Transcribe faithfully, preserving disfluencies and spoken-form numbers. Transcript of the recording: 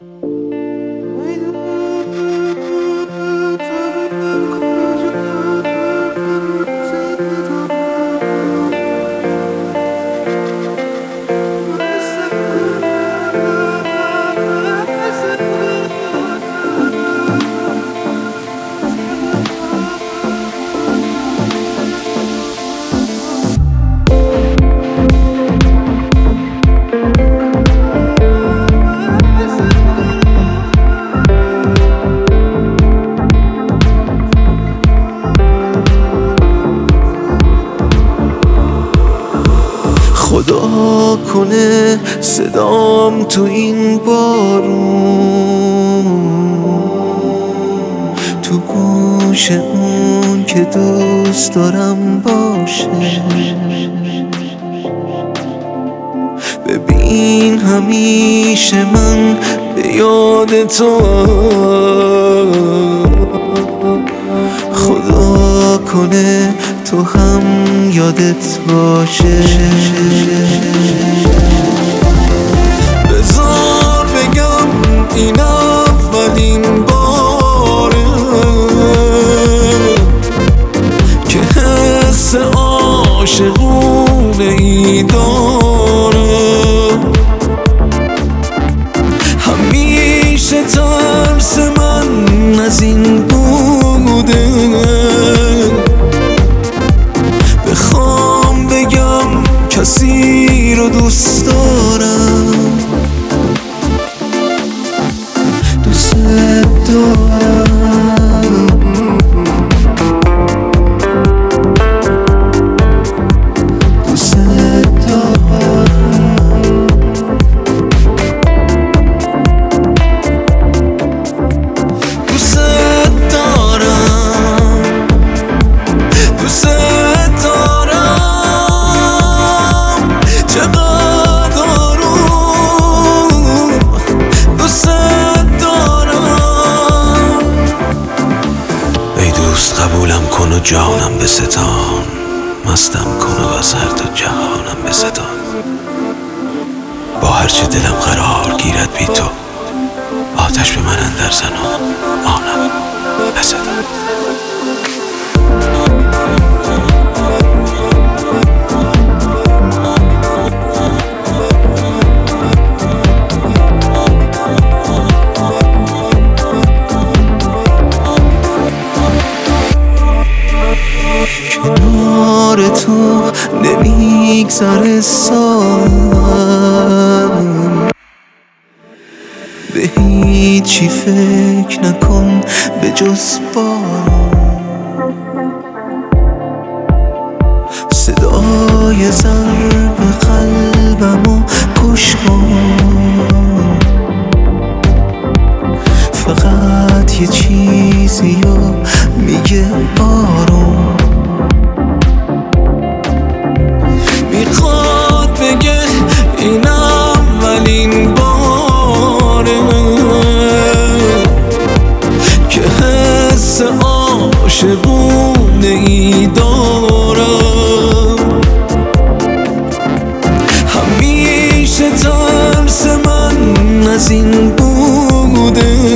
خدا کنه صدام تو این بارون تو گوش اون که دوست دارم باشه. ببین همیشه من به یاد تو، خدا کنه تو هم یادت باشه. بذار بگم این اولین باره که حس عاشقونه ای داره. همیشه ترس من از این بوده، بخوام بگم کسی رو دوست دارم، دوست دارم، دوست دارم، دوست دارم، دوست قبولم کن و جانم به ستان، مستم کن و از هر دو جهانم به ستان. با هرچه دلم قرار گیرد بی تو، آتش به من اندر زن و آنم به ستان. کنار تو نمیگذره سالم، به هیچی فکر نکن به جز بارون. صدای ضرب قلبمو گوش کن، فقط یه چیزی رو میگه بارون. میخواد بگه این اولین باره که حس عاشقونه ای دارم. همیشه ترس من از این بوده،